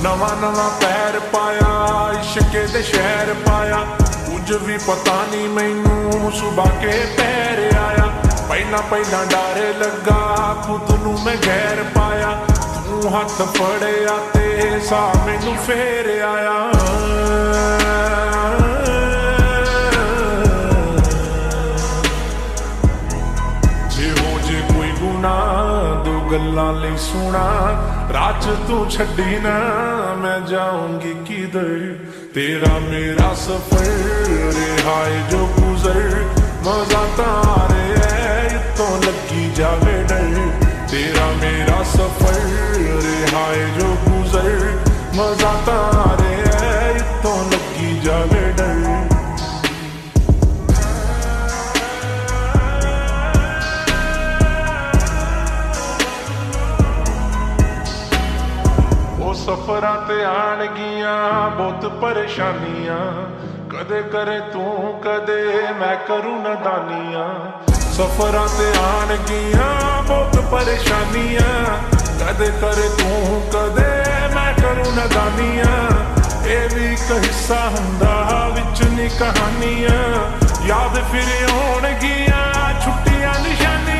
नवा नवा पैर पाया इश्के दे शहर पाया कुछ भी पता नहीं मैनू सुबह के पैर आया पहला पहला डर लगा खुद नू मैं गैर पाया तू हथ फड़िया ते सा मैनू फेर आया दो गल्लां लई सुना राज तू छड्डी ना मैं जाऊंगी किधर तेरा मेरा सफर रिहाए जो गुजर मजा तारे है तो लगी जावे डर तेरा मेरा सफर रिहाए जो गुजर मजा तारे है तो लगी जावे डर सफरां ते आणगियां बहुत परेशानियां कदे करे तू कदे मैं करूं नदानियां सफरां ते आणगियां बहुत परेशानियां कदे करे तू कदे मैं करूं नदानियां ये भी एक हिस्सा हुंदा विच नी कहानियां याद फिर आउणगियां छुट्टियां निशानियां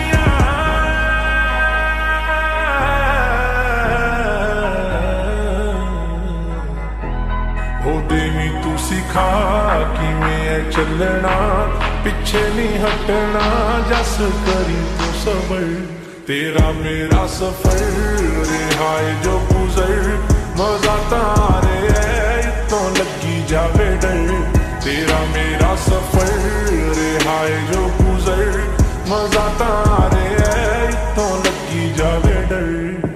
देवी तू सिखा किवें चलना पिछे नहीं हटना जस करी तू सबर तेरा मेरा सफर रिहाए जो गुजर मजा तारे है तो लगी जावे डर तेरा मेरा सफर रिहाए जो गुजर मजा तारे है तो लगी जावे डर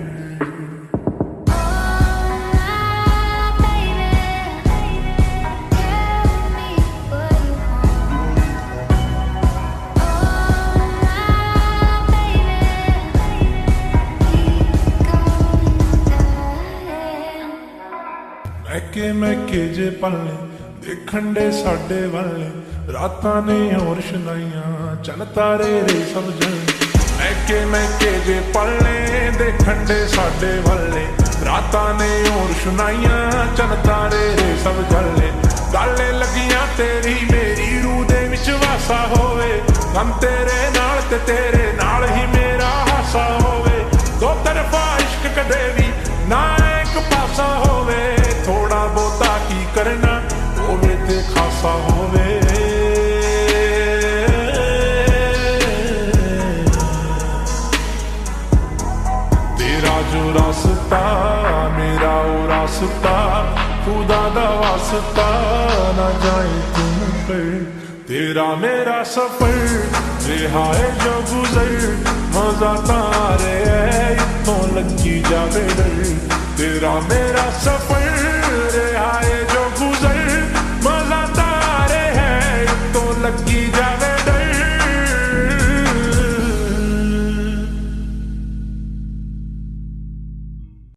मैके जे पलने देखण दे साडे वाले रातां ने होर सुनाइयां चन तारे रे सब जल मैके जे पलने देखण दे साडे वाले रातां ने होर सुनाइयां चन तारे रे सब जले गल लगियां तेरी मेरी रूह दे विच वासा होवे गम तेरे नाल ते तेरे नाल ही मेरा हासा होवे दो तरफा इश्क कदे भी ना एक पासा होवे थोड़ा बहुता की करना होवे ते खासा होवे तेरा जो रास्ता मेरा वो रास्ता खुदा दा वास्ता ना जाए तुम पर तेरा मेरा सफर रिहाए जो गुजर मजा तारे है तो लगी जावे डर तेरा मेरा सफर